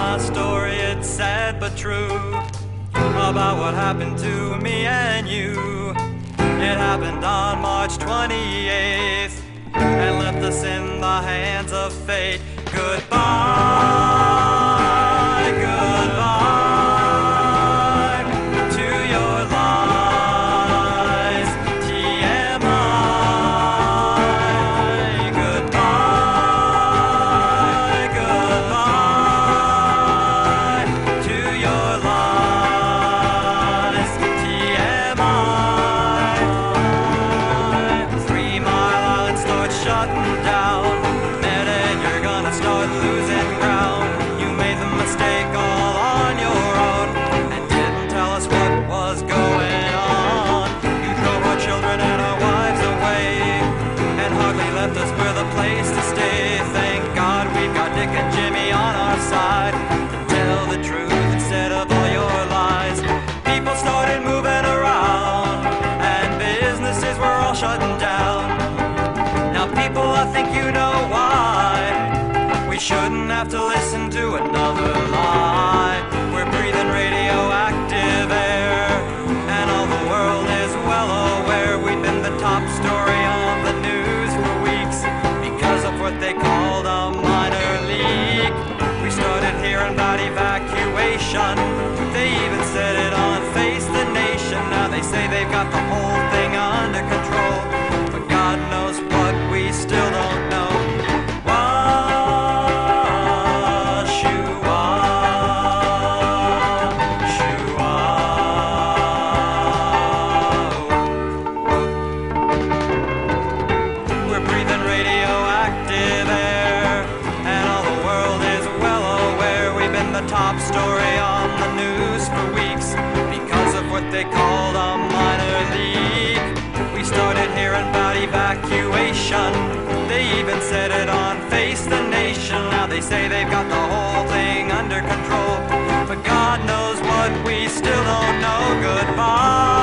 my story, it's sad but true, about what happened to me and you. It happened on March 28th and left us in the hands of fate. Goodbye, goodbye to your lies, TMI. Goodbye, goodbye to your lies, TMI. 3 Mile Island starts shutting down. Start losing ground. You made the mistake all on your own and didn't tell us what was going on. You drove our children and our wives away and hardly left us with a place to stay. Thank God we've got Dick and Jimmy on our side to tell the truth instead of all your lies. People started moving around and businesses were all shutting down. Now people, I think you know why. We shouldn't have to listen to another lie. We're breathing radioactive air, and all the world is well aware. We've been the top story on the news for weeks because of what they called a minor leak. We started hearing about evacuation. They even said it on Face the Nation. Now they say they've got the whole thing under control, but God knows what we still don't know. Top story on the news for weeks because of what they called a minor leak. We started hearing about evacuation. They even said it on Face the Nation. Now they say they've got the whole thing under control, but God knows what we still don't know. Goodbye.